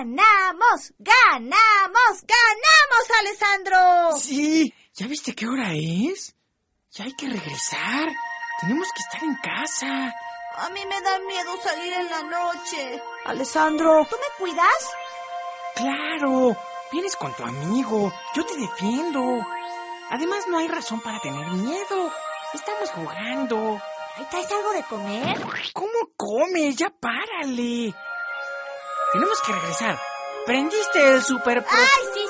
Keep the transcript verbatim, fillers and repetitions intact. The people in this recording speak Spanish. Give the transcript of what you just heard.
¡Ganamos! ¡Ganamos! ¡Ganamos, Alessandro! Sí, ¿ya viste qué hora es? Ya hay que regresar. Tenemos que estar en casa. A mí me da miedo salir en la noche. Alessandro, ¿Tú me cuidas? Claro, vienes con tu amigo. Yo te defiendo. Además, no hay razón para tener miedo. Estamos jugando. ¿Ahí traes algo de comer? ¿Cómo comes? Ya párale. Tenemos que regresar. ¿Prendiste el super... ¡Ay, sí!